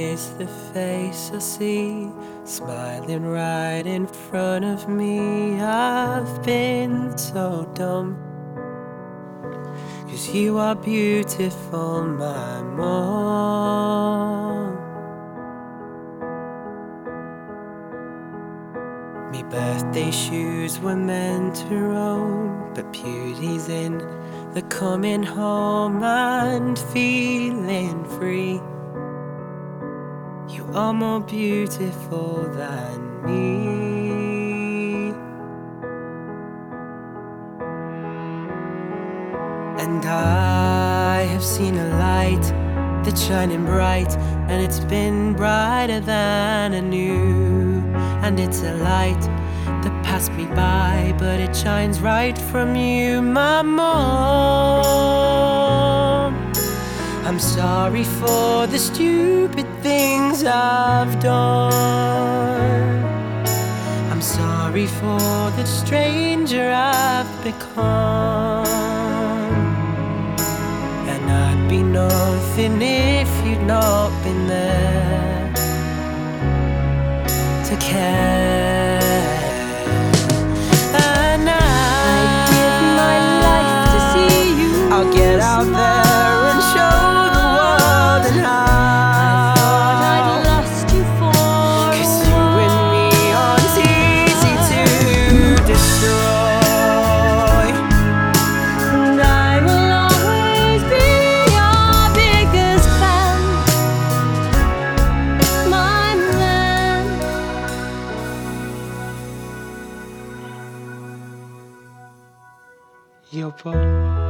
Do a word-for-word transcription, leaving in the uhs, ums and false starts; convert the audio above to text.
is the face I see, smiling right in front of me. I've been so dumb, 'cause you are beautiful, my mom. Me birthday shoes were meant to roam, but beauty's in the coming home and feeling free. You are more beautiful than me. And I have seen a light that's shining bright, and it's been brighter than I knew. And it's a light that passed me by, but it shines right from you, my mom. I'm sorry for the stupid things I've done. I'm sorry for the stranger I've become. And I'd be nothing if you'd not been there to care. And I, I'd give my life to see you. I'll get out there and show the world and how. I thought I'd lost you for 'Cause a you and while. me aren't easy to destroy. And I will always be your biggest fan, my man. Your boy.